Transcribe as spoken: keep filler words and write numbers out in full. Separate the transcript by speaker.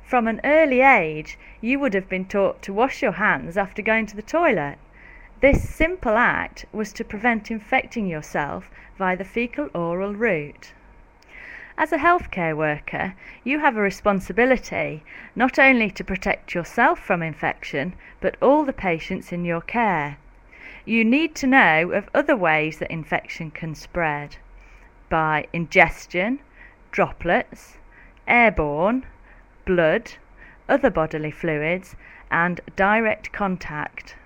Speaker 1: From an early age, you would have been taught to wash your hands after going to the toilet. This simple act was to prevent infecting yourself via the fecal-oral route. As a healthcare worker, you have a responsibility not only to protect yourself from infection, but all the patients in your care. You need to know of other ways that infection can spread: by ingestion, droplets, airborne, blood, other bodily fluids, and direct contact.